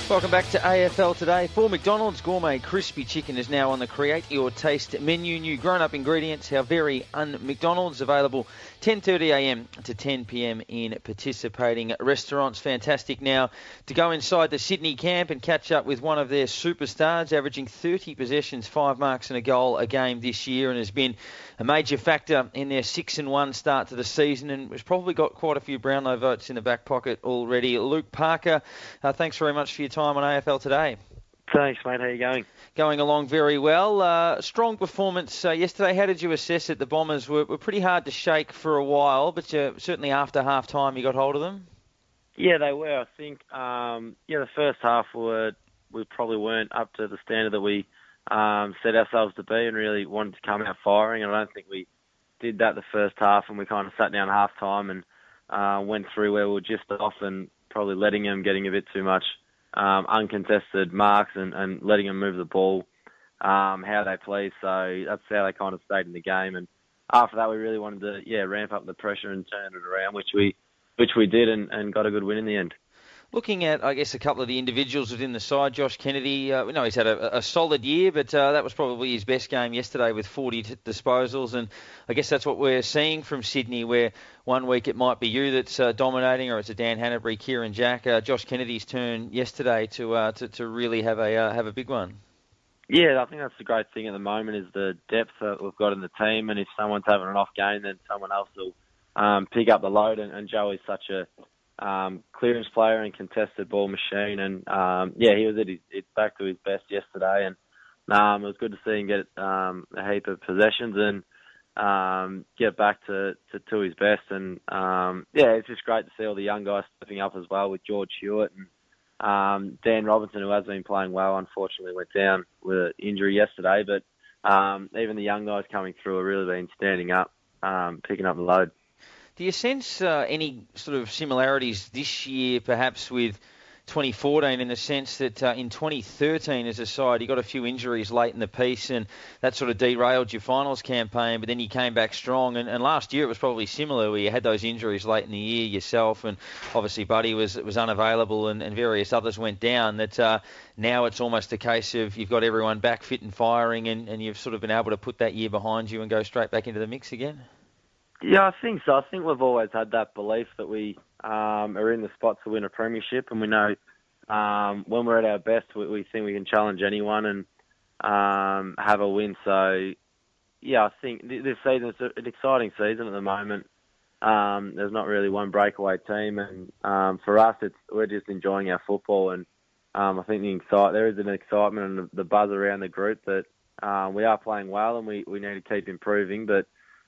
Welcome back to AFL Today. For McDonald's, gourmet crispy chicken is now on the Create Your Taste menu. New grown-up ingredients, our very un-McDonald's, available 10:30am to 10pm in participating restaurants. Fantastic now to go inside the Sydney camp and catch up with one of their superstars, averaging 30 possessions, 5 marks and a goal a game this year, and has been a major factor in their 6-1 start to the season, and has probably got quite a few Brownlow votes in the back pocket already. Luke Parker, thanks very much for your time on AFL Today. Thanks, mate. How are you going? Going along very well. Strong performance yesterday. How did you assess it? The Bombers were pretty hard to shake for a while, but certainly after half-time you got hold of them? Yeah, they were. I think, the first half we probably weren't up to the standard that we set ourselves to be and really wanted to come out firing. And I don't think we did that the first half, and we kind of sat down half-time and went through where we were just off and probably letting them, getting a bit too much uncontested marks and letting them move the ball how they please. So that's how they kind of stayed in the game. And after that, we really wanted to ramp up the pressure and turn it around, which we did and got a good win in the end. Looking at, I guess, a couple of the individuals within the side, Josh Kennedy, we know he's had a solid year, but that was probably his best game yesterday with 40 disposals, and I guess that's what we're seeing from Sydney, where one week it might be you that's dominating, or it's a Dan Hanbury, Kieran Jack. Josh Kennedy's turn yesterday to really have a big one. Yeah, I think that's the great thing at the moment is the depth that we've got in the team, and if someone's having an off game, then someone else will pick up the load, and Joey's such a clearance player and contested ball machine, and he was at back to his best yesterday, and it was good to see him get a heap of possessions and get back to his best, and it's just great to see all the young guys stepping up as well with George Hewitt and Dan Robinson, who has been playing well. Unfortunately went down with an injury yesterday, but even the young guys coming through have really been standing up, picking up the load. Do you sense any sort of similarities this year, perhaps with 2014, in the sense that in 2013 as a side, you got a few injuries late in the piece and that sort of derailed your finals campaign, but then you came back strong. And last year it was probably similar, where you had those injuries late in the year yourself, and obviously Buddy was unavailable and various others went down, that now it's almost a case of you've got everyone back fit and firing, and you've sort of been able to put that year behind you and go straight back into the mix again? Yeah, I think so. I think we've always had that belief that we are in the spot to win a premiership, and we know when we're at our best, we think we can challenge anyone and have a win. So, I think this season is an exciting season at the moment. There's not really one breakaway team, and for us, we're just enjoying our football, and I think there is an excitement and the buzz around the group that we are playing well, and we need to keep improving, but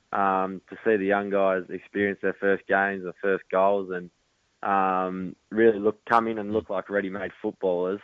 to see the young guys experience their first games, their first goals, and really come in and look like ready-made footballers,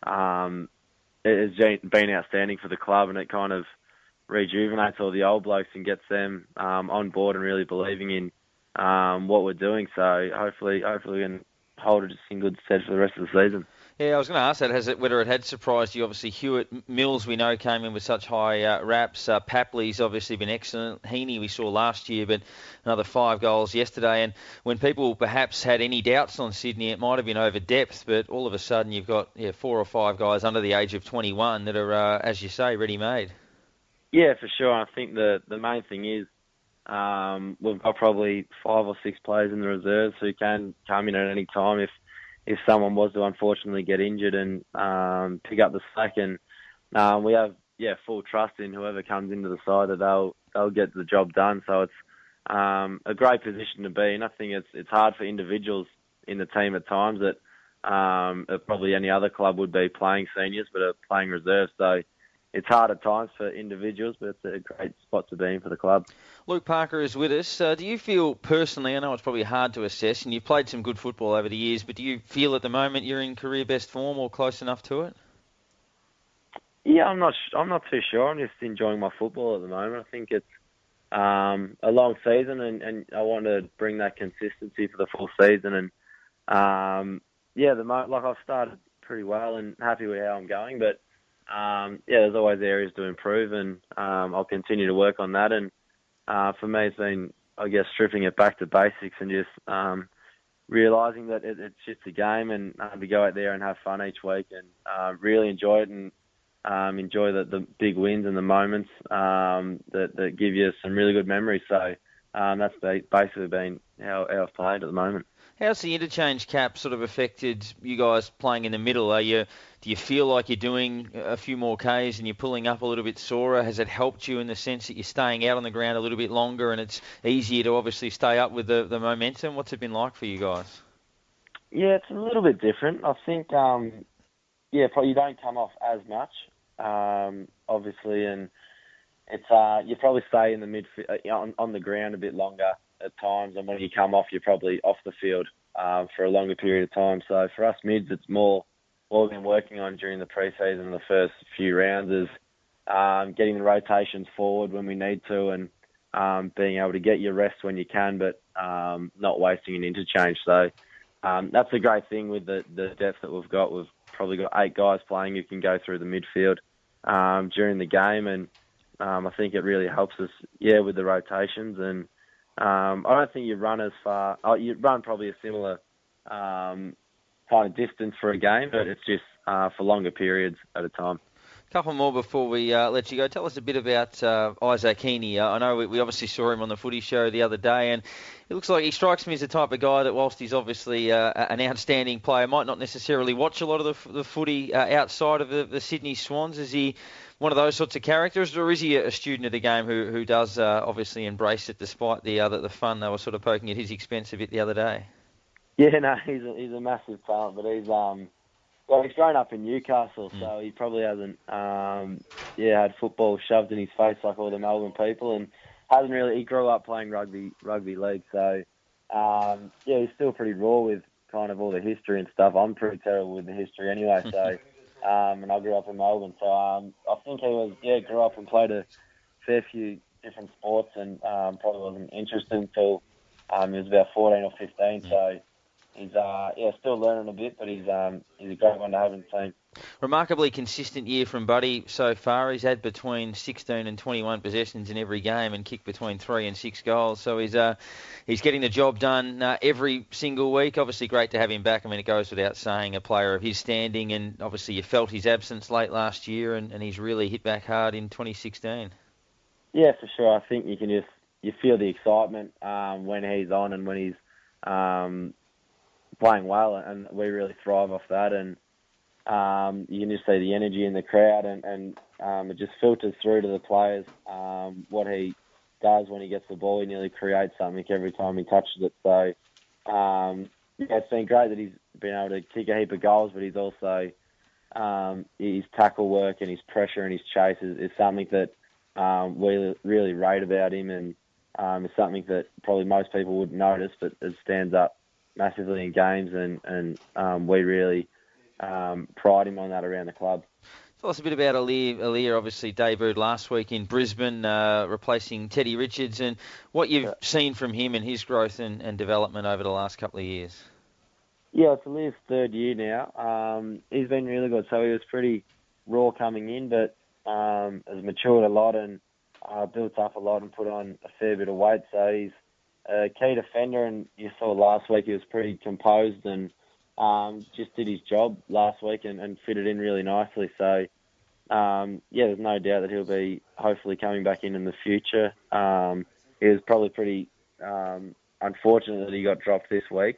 it has been outstanding for the club, and it kind of rejuvenates all the old blokes and gets them on board and really believing in what we're doing. So hopefully we can hold it in good stead for the rest of the season. Yeah, I was going to ask that, whether it had surprised you. Obviously, Hewitt, Mills, we know, came in with such high raps. Papley's obviously been excellent. Heaney we saw last year, but another 5 goals yesterday. And when people perhaps had any doubts on Sydney, it might have been over depth, but all of a sudden you've got 4 or 5 guys under the age of 21 that are, as you say, ready-made. Yeah, for sure. I think the main thing is we've got probably 5 or 6 players in the reserves who can come in at any time if someone was to unfortunately get injured and pick up the slack. And we have full trust in whoever comes into the side that they'll get the job done. So it's a great position to be in. I think it's hard for individuals in the team at times that probably any other club would be playing seniors but are playing reserves. So it's hard at times for individuals, but it's a great spot to be in for the club. Luke Parker is with us. Do you feel personally, I know it's probably hard to assess, and you've played some good football over the years, but do you feel at the moment you're in career best form or close enough to it? Yeah, I'm not too sure. I'm just enjoying my football at the moment. I think it's a long season, and I want to bring that consistency for the full season. And I've started pretty well and happy with how I'm going, but there's always areas to improve, and I'll continue to work on that. And for me, it's been, I guess, stripping it back to basics and just realising that it's just a game, and to go out there and have fun each week and really enjoy it and enjoy the big wins and the moments that give you some really good memories. So that's basically been how I've played at the moment. How's the interchange cap sort of affected you guys playing in the middle? Do you feel like you're doing a few more Ks and you're pulling up a little bit sorer? Has it helped you in the sense that you're staying out on the ground a little bit longer and it's easier to obviously stay up with the momentum? What's it been like for you guys? Yeah, it's a little bit different. I think, probably you don't come off as much, obviously, and it's you probably stay in the midfield on the ground a bit longer at times, and when you come off, you're probably off the field for a longer period of time. So for us mids, it's more what we've been working on during the pre-season and the first few rounds is getting the rotations forward when we need to, and being able to get your rest when you can, but not wasting an interchange. So that's a great thing with the depth that we've got. We've probably got 8 guys playing who can go through the midfield during the game, and I think it really helps us, with the rotations. And I don't think you run as far. You run probably a similar kind of distance for a game, but it's just for longer periods at a time. Couple more before we let you go. Tell us a bit about Isaac Heaney. I know we obviously saw him on the footy show the other day, and it looks like he strikes me as the type of guy that, whilst he's obviously an outstanding player, might not necessarily watch a lot of the footy outside of the Sydney Swans. Is he one of those sorts of characters, or is he a student of the game who does obviously embrace it despite the fun they were sort of poking at his expense a bit the other day? Yeah, no, he's a massive talent, but he's grown up in Newcastle, so he probably hasn't had football shoved in his face like all the Melbourne people, and hasn't really. He grew up playing rugby league, so he's still pretty raw with kind of all the history and stuff. I'm pretty terrible with the history anyway, so and I grew up in Melbourne, so I think he grew up and played a fair few different sports, and probably wasn't interested until he was about 14 or 15. So. He's still learning a bit, but he's a great one to have in the team. Remarkably consistent year from Buddy so far. He's had between 16 and 21 possessions in every game and kicked between 3 and 6 goals. So he's getting the job done every single week. Obviously great to have him back. I mean, it goes without saying, a player of his standing, and obviously you felt his absence late last year, and he's really hit back hard in 2016. Yeah, for sure. I think you feel the excitement when he's on and when he's playing well, and we really thrive off that, and you can just see the energy in the crowd, and it just filters through to the players. What he does when he gets the ball, he nearly creates something every time he touches it. So it's been great that he's been able to kick a heap of goals, but he's also his tackle work and his pressure and his chase is something that we really rate about him, and it's something that probably most people wouldn't notice, but it stands up massively in games, and we really pride him on that around the club. Tell us a bit about Aliir obviously debuted last week in Brisbane, replacing Teddy Richards, and what you've seen from him and his growth and development over the last couple of years. Yeah, it's Aliir's 3rd year now. He's been really good. So he was pretty raw coming in, but has matured a lot and built up a lot and put on a fair bit of weight. So he's a key defender, and you saw last week he was pretty composed and just did his job last week and fitted in really nicely. So, there's no doubt that he'll be hopefully coming back in the future. It was probably pretty unfortunate that he got dropped this week.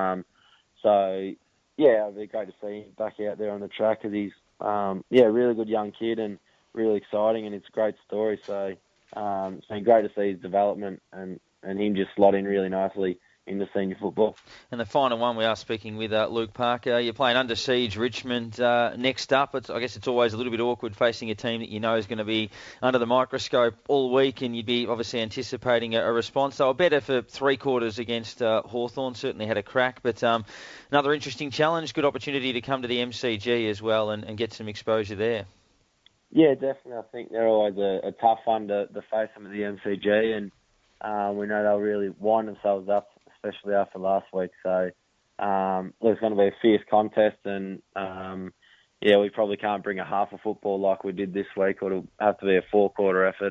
It'll be great to see him back out there on the track, because he's a really good young kid and really exciting, and it's a great story. So it's been great to see his development and him just slot in really nicely into senior football. And the final one, we are speaking with Luke Parker. You're playing Under Siege Richmond next up. I guess it's always a little bit awkward facing a team that you know is going to be under the microscope all week, and you'd be obviously anticipating a response. They were better for 3/4 against Hawthorn, certainly had a crack, but another interesting challenge, good opportunity to come to the MCG as well and get some exposure there. Yeah, definitely. I think they're always a tough one to face them at the MCG, and we know they'll really wind themselves up, especially after last week. So it's going to be a fierce contest, and we probably can't bring a half of football like we did this week. It'll have to be a 4/4 effort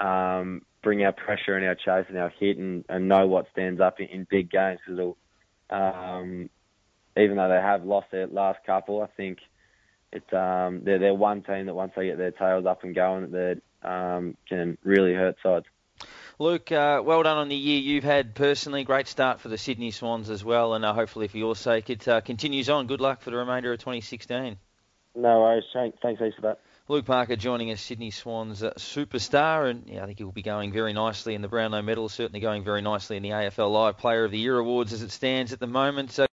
and bring our pressure and our chase and our hit and know what stands up in big games, because it'll even though they have lost their last couple, I think they're one team that once they get their tails up and going, they can really hurt sides. Luke, well done on the year you've had personally. Great start for the Sydney Swans as well, and hopefully for your sake it continues on. Good luck for the remainder of 2016. No worries, Shane. Thanks heaps for that. Luke Parker joining us, Sydney Swans superstar, and I think he'll be going very nicely in the Brownlow medal, certainly going very nicely in the AFL Live Player of the Year awards as it stands at the moment. So